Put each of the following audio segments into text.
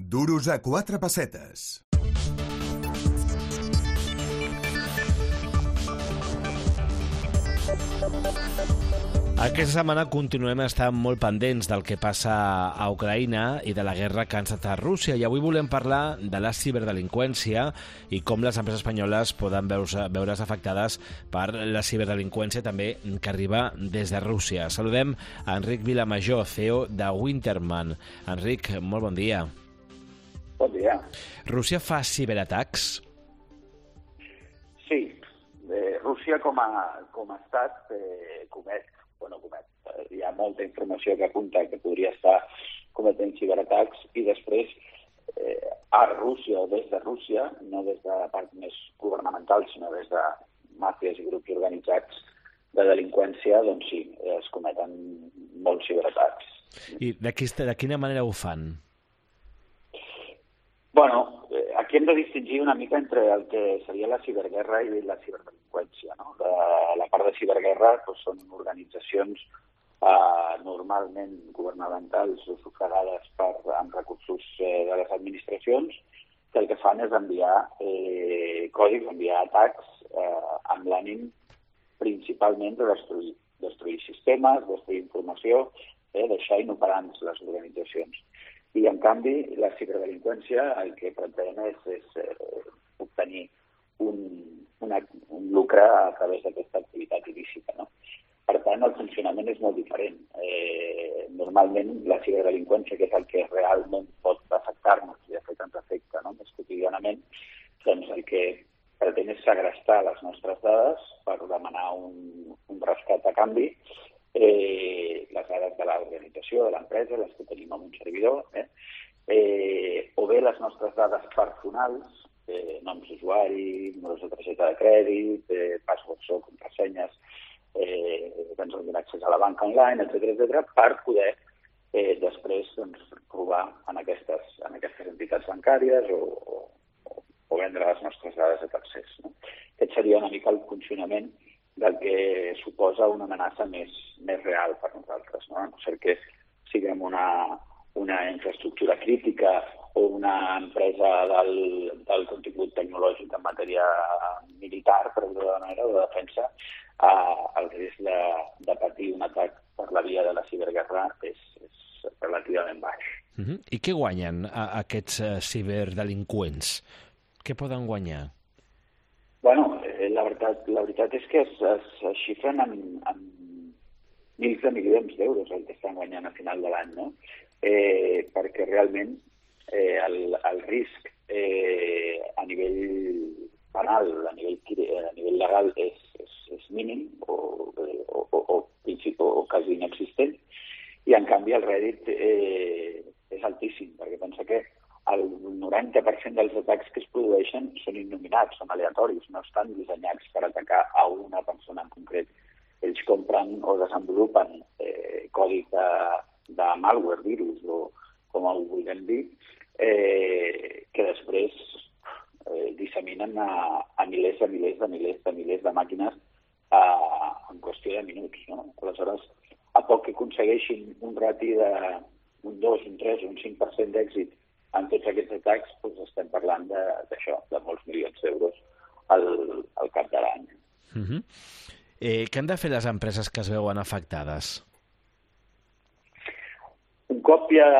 Duros a 4 pessetes. Aquesta setmana continuem estant molt pendents del que passa a Ucraïna i de la guerra que ha encetat Rússia, i avui volem parlar de la ciberdelinqüència i com les empreses espanyoles poden veure's afectades per la ciberdelinqüència també que arriba des de Rússia. Saludem a Enric Vilamajor, CEO de Winterman. Enric, molt bon dia. Bon dia. Rússia fa ciberatacs? Sí. Rússia com a estat comet. Hi ha molta informació que apunta que podria estar cometent ciberatacs i després a Rússia o des de Rússia, no des de la part més governamental, sinó des de màfies i grups organitzats de delinqüència, doncs sí, es cometen molts ciberatacs. I de quina manera ho fan? Aquí hem de distingir una mica entre el que seria la ciberguerra i la ciberdelinqüència, no? La part de ciberguerra doncs, són organitzacions normalment governamentals o sufragades amb recursos de les administracions, que el que fan és enviar codis, enviar atacs amb l'ànim principalment de destruir sistemes, destruir informació, deixar inoperants les organitzacions. I, en canvi, la ciberdelinqüència el que pretén és obtenir un lucre a través d'aquesta activitat il·lícita, no? Per tant, el funcionament és molt diferent. Normalment, la ciberdelinqüència, que és el que realment pot afectar-nos, i de fet ens afecta més quotidianament, doncs el que pretén és segrestar les nostres dades per demanar un rescat a canvi, les dades de l'organització, de l'empresa, les que tenim en un servidor, o bé les nostres dades personals, noms d'usuari, números de targeta de crèdit, passwords o contrasenyes, que ens donin accés a la banca online, etc., per poder després robar en aquestes entitats bancàries o vendre les nostres dades a tercers. Aquest seria una mica el funcionament del que suposa una amenaça més real per nosaltres, no? A no ser que siguem una infraestructura crítica o una empresa del contingut tecnològic en matèria militar, per dir-ho d'una manera, o de defensa, el risc de patir un atac per la via de la ciberguerra és relativament baix. I què guanyen aquests ciberdelinqüents? Què poden guanyar? La veritat és que es xifren en mils de milions d'euros el que estan guanyant a final de l'any, no? Perquè realment el risc a nivell penal, a nivell legal és mínim o quasi inexistent, i en canvi el rèdit és altíssim, perquè pensa que el 90% dels atacs que es produeixen són innominats, són aleatoris, no estan dissenyats per atacar a una persona en concret. Ells compren o desenvolupen codi de malware, virus, o com ho vulguem dir, que després disseminen a milers de màquines en qüestió de minuts, no? Aleshores, a poc que aconsegueixin un rati d'un 2, un 3 o un 5% d'èxit en tots aquests atacs, doncs estem parlant d'això, de molts milions d'euros al cap de l'any. Què han de fer les empreses que es veuen afectades? Un cop ja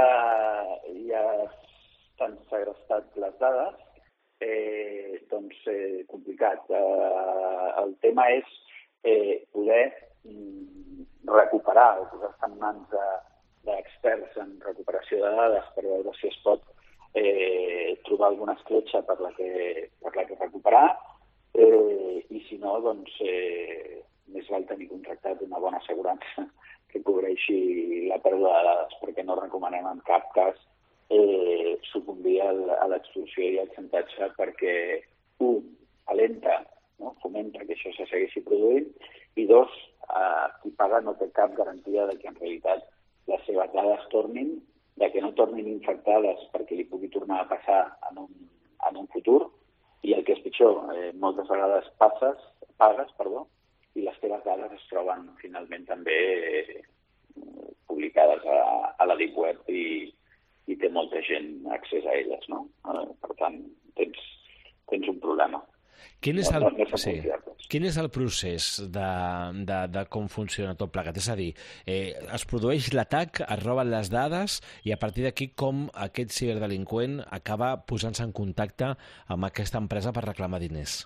estan segrestat les dades, doncs complicat. El tema és poder recuperar o posar-se en mans d'experts en recuperació de dades per veure si es pot trobar alguna escletxa per la que recuperar, i si no, doncs més val tenir contractat una bona assegurança que cobreixi la pèrdua de dades, perquè no recomanem en cap cas sucumbir a l'extorsió i al xantatge, perquè alenta, no? Fomenta que això se segueixi produint, i dos, qui paga no té cap garantia de que en realitat les seves dades tornin, de que no tornin infectades perquè li pugui tornar a passar en un futur, i el que és pitjor, moltes vegades pagues, i les teves dades es troben finalment també publicades a la Deep Web i i té molta gent accés a elles, no? Per tant, tens un problema. Quin és No són confiables. quin és el procés de com funciona tot plegat? És a dir, es produeix l'atac, es roben les dades i a partir d'aquí com aquest ciberdelinqüent acaba posant-se en contacte amb aquesta empresa per reclamar diners?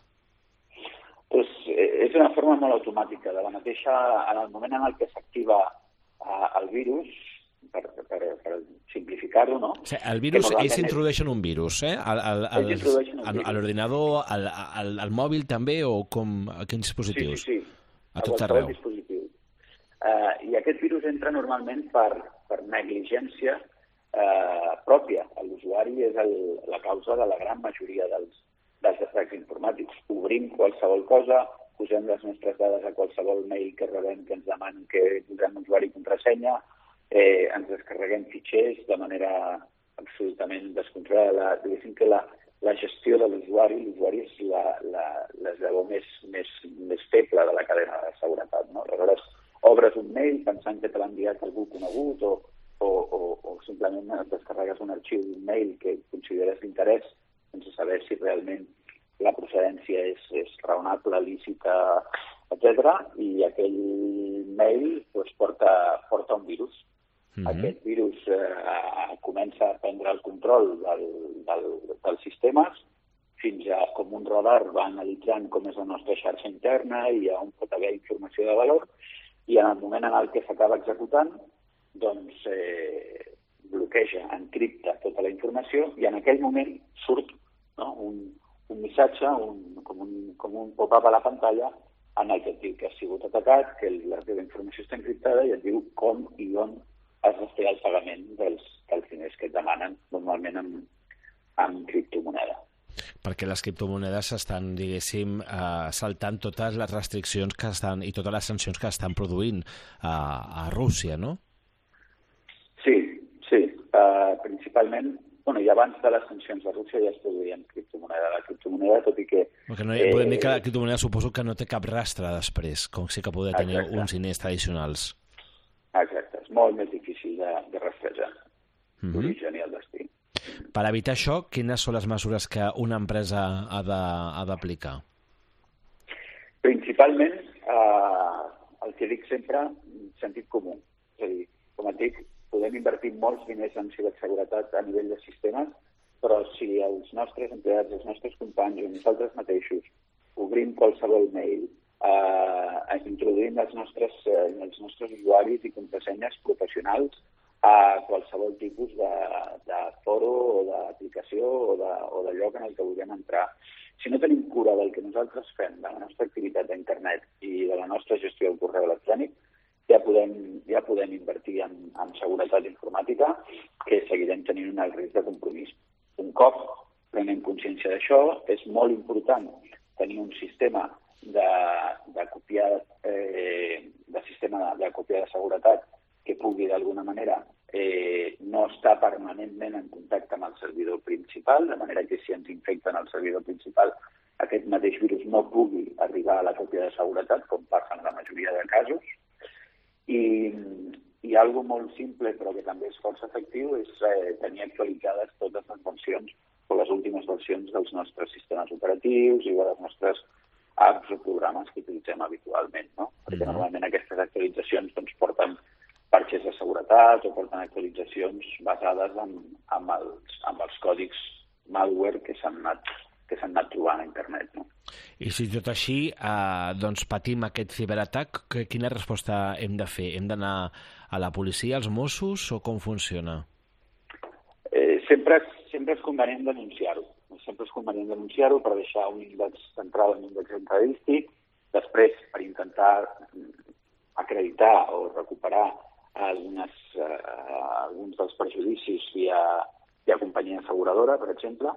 És una forma molt automàtica. De la mateixa, en el moment en què s'activa el virus, per simplificar-ho, no? O sigui, el virus, ells introdueixen un virus, a l'ordinador, al mòbil també, o a quins dispositius? Sí. A tot arreu. Dispositiu. I aquest virus entra normalment per negligència pròpia. L'usuari és la causa de la gran majoria dels atacs informàtics. Obrim qualsevol cosa, posem les nostres dades a qualsevol mail que rebem que ens demanen que posem usuari i contrasenya, ens descarreguem fitxers de manera absolutament descontrolada. Diguéssim que la gestió de l'usuari és l'eslabó més feble de la cadena de seguretat, no? Aleshores, obres un mail pensant que te l'ha enviat algú conegut o simplement descarregues un arxiu d'un mail que consideres d'interès sense saber si realment la procedència és raonable, lícita, etc. I aquell mail porta un virus. Aquest virus comença a prendre el control dels sistemes fins a, com un radar, va analitzant com és la nostra xarxa interna i on pot haver informació de valor, i en el moment en què s'acaba executant, doncs bloqueja, encripta tota la informació i en aquell moment surt, no, un missatge, com un pop-up a la pantalla en el que et diu que has sigut atacat, que la teva informació està encriptada i et diu com i on has de fer el pagament dels diners que et demanen, normalment amb criptomoneda. Perquè les criptomonedes estan, diguéssim, saltant totes les restriccions que estan i totes les sancions que estan produint a Rússia, no? Sí. Principalment, i abans de les sancions de Rússia ja es produïen criptomoneda. La criptomoneda, tot i que... Perquè no podem dir que la criptomoneda suposo que no té cap rastre després, com sí que poder tenir uns diners tradicionals. Exacte, és molt més difícil de rastrejar l'origen i el destí. Per evitar això, quines són les mesures que una empresa ha d'aplicar? Principalment, el que dic sempre, sentit comú. És a dir, com et dic, podem invertir molts diners en ciberseguretat a nivell de sistemes, però si els nostres empleats, els nostres companys o nosaltres mateixos obrim qualsevol mail, introduint els nostres usuaris i contrasenyes professionals a qualsevol tipus de foro o d'aplicació o de lloc en el que vulguem entrar. Si no tenim cura del que nosaltres fem, de la nostra activitat d'internet i de la nostra gestió del correu electrònic, ja podem invertir en seguretat informàtica, que seguirem tenint un alt risc de compromís. Un cop prenem consciència d'això, és molt important tenir un sistema de copiar de seguretat que pugui d'alguna manera no estar permanentment en contacte amb el servidor principal, de manera que si ens infecten el servidor principal aquest mateix virus no pugui arribar a la còpia de seguretat, com passa en la majoria de casos. I algo molt simple, però que també és força efectiu, és tenir actualitzades totes les versions o les últimes versions dels nostres sistemes operatius i de les nostres apps o programes que utilitzem habitualment, no? Perquè normalment aquestes actualitzacions porten parxes de seguretat o porten actualitzacions basades en els còdigs malware que s'han anat trobant a internet, no? I si tot així patim aquest ciberatac, quina resposta hem de fer? Hem d'anar a la policia, als Mossos, o com funciona? Sempre és convenient denunciar-ho. Sempre és convenient denunciar-ho per deixar un índex central, un índex estadístic, després per intentar acreditar o recuperar alguns dels perjudicis via companyia asseguradora, per exemple,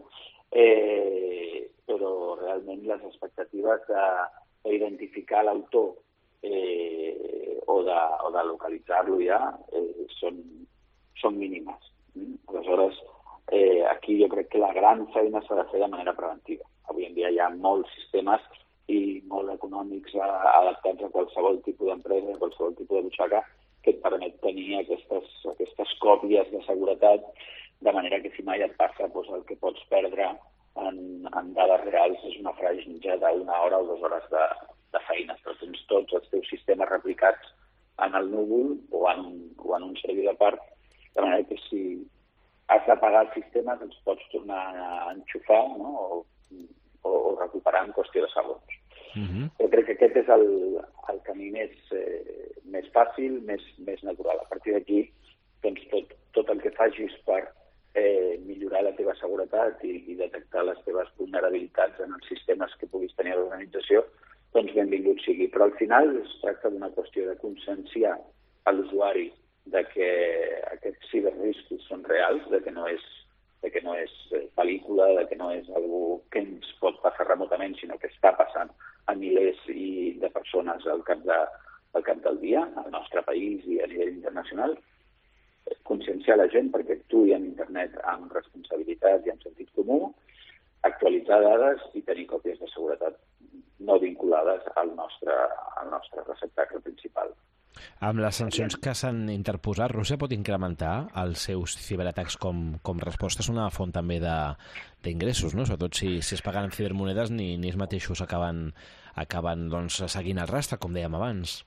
però realment les expectatives d'identificar l'autor o de localitzar-lo ja són mínimes. Aleshores, aquí jo crec que la gran feina s'ha de fer de manera preventiva. Avui en dia hi ha molts sistemes i molt econòmics adaptats a qualsevol tipus d'empresa, a qualsevol tipus de butxaca, que et permet tenir aquestes còpies de seguretat de manera que si mai et passa, doncs el que pots perdre en dades reals és una franja d'una hora o 2 hores de feina, però tens tots els teus sistemes replicats en el núvol o en un servidor a part, de manera que si has d'apagar els sistemes els pots tornar a enxufar, no? o recuperar en qüestió de segons. Jo crec que aquest és el camí més fàcil, més natural. A partir d'aquí, doncs, tot el que facis per millorar la teva seguretat i detectar les teves vulnerabilitats en els sistemes que puguis tenir a l'organització, doncs benvingut sigui. Però al final es tracta d'una qüestió de conscienciar a l'usuari de que aquests ciberriscos són reals, de que no és pel·lícula, de que no és algo que ens pot passar remotament, sinó que està passant a milers de persones al cap del dia, al nostre país i a nivell internacional. Conscienciar la gent perquè actuï en internet amb responsabilitat i amb sentit comú, actualitzar dades i tenir còpies de seguretat no vinculades al nostre receptacle principal. Amb les sancions que s'han interposat, Rússia pot incrementar els seus ciberatacs com resposta. És una font també d'ingressos, no? Sobretot si es paguen en cibermonedes, ni ells mateixos acaben doncs, seguint el rastre, com dèiem abans.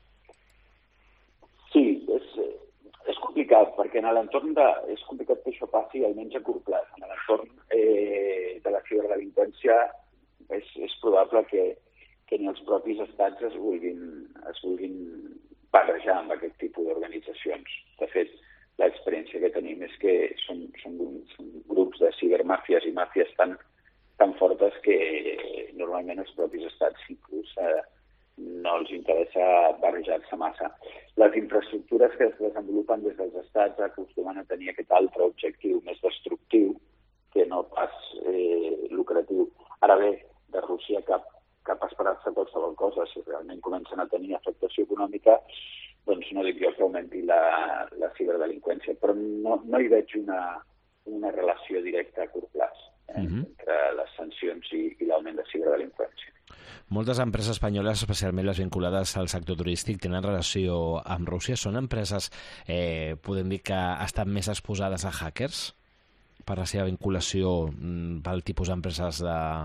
Sí, és complicat, perquè en l'entorn és complicat que això passi almenys a curt plaç. En l'entorn de la ciberdelinqüència és probable que ni els propis estats es vulguin barrejar amb aquest tipus d'organitzacions. De fet, l'experiència que tenim és que són grups de cibermàfies i màfies tan fortes que normalment els propis estats inclús no els interessa barrejar-se massa. Les infraestructures que es desenvolupen des dels estats acostumen a tenir aquest altre objectiu més destructiu que no pas lucratiu. Ara bé, de Rússia cap a esperar-se qualsevol cosa. Si realment comencen a tenir afectació econòmica, doncs no dic jo que augmenti la ciberdelinqüència, però no hi veig una relació directa a curt plaç entre les sancions i l'augment de ciberdelinqüència. Moltes empreses espanyoles, especialment les vinculades al sector turístic, tenen relació amb Rússia. Són empreses, podem dir, que estan més exposades a hackers per la seva vinculació pel tipus d'empreses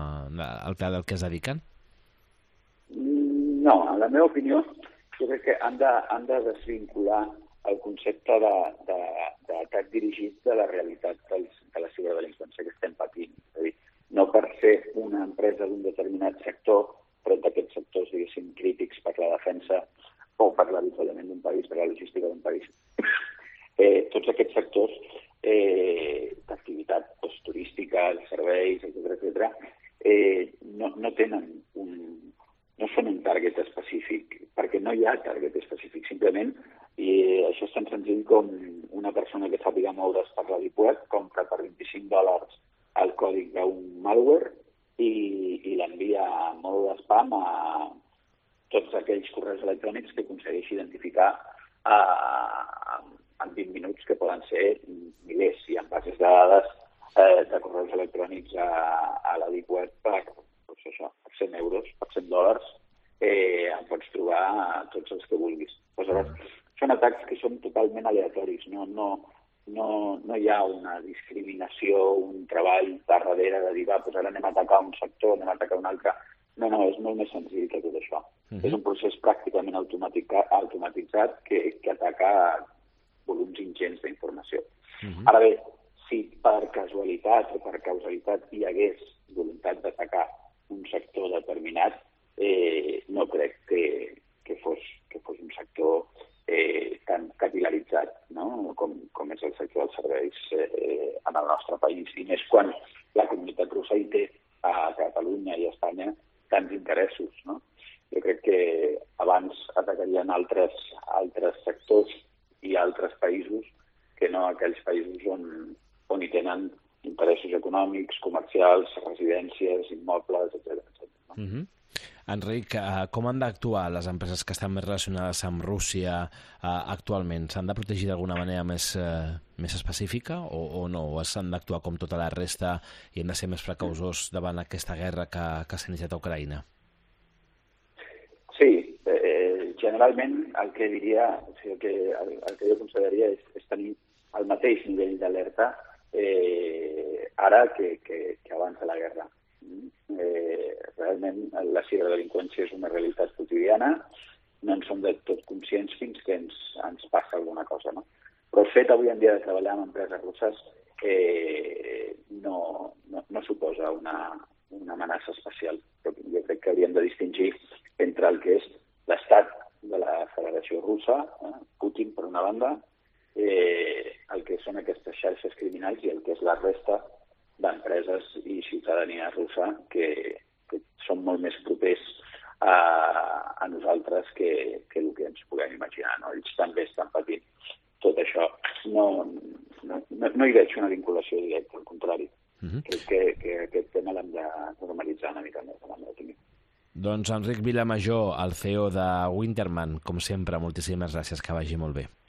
al que es dediquen? No, en la meva opinió, jo crec que han de desvincular el concepte d'atac dirigit de la realitat de la ciberdelinqüència que estem patint. És a dir, no per ser una empresa d'un determinat sector, però d'aquests sectors, diguéssim, crítics per la defensa o per l'avituallament d'un país, per la logística d'un país. Tots aquests sectors d'activitat turística, serveis, etc., no tenen no són un target específic, perquè no hi ha target específic. Simplement, i això és tan senzill com una persona que sàpiga moure's per la Deep Web compra per $25 el còdig d'un malware i l'envia a mode de spam a tots aquells correus electrònics que aconsegueixi identificar en 20 minuts, que poden ser milers, i en bases de dades de correus electrònics a la Deep Web per 100 euros, per $100, en pots trobar tots els que vulguis. Aleshores, són atacs que són totalment aleatoris, no hi ha una discriminació, un treball darrere de dir, doncs ara anem a atacar un sector, anem a atacar un altre. No, és molt més senzill que tot això. És un procés pràcticament automatitzat que ataca volums ingents d'informació. Ara bé, si per casualitat o per causalitat hi hagués voluntat d'atacar un sector determinat, no crec que fos un sector tan capil·laritzat, no? com és el sector dels serveis en el nostre país. I més quan la comunitat russa hi té a Catalunya i a Espanya tants interessos. No? Jo crec que abans atacarien altres sectors i altres països que no aquells països on hi tenen interessos econòmics, comercials, residències, immobles, etc. Enric, com han d'actuar les empreses que estan més relacionades amb Rússia actualment? S'han de protegir d'alguna manera més específica o no? O s'han d'actuar com tota la resta i hem de ser més precausors davant aquesta guerra que s'ha iniciat a Ucraïna? Sí, generalment el que diria, el que jo consideraria és tenir el mateix nivell d'alerta ara que abans de la guerra. Realment la ciberdelinqüència és una realitat quotidiana, no en som del tot conscients fins que ens passa alguna cosa, no? Però el fet avui en dia de treballar amb empreses russes no suposa una amenaça especial. Però jo crec que hauríem de distingir entre el que és l'estat de la Federació Russa, Putin per una banda, el que són aquestes xarxes criminals i el que és la resta d'empreses i ciutadania russa que són molt més propers a nosaltres que el que ens puguem imaginar, no? Ells també estan patint tot això. No hi veig una vinculació directa, al contrari. Crec que aquest tema l'hem de normalitzar una mica més de manera tímida. Doncs Enric Vilamajor, el CEO de Winterman, com sempre, moltíssimes gràcies, que vagi molt bé.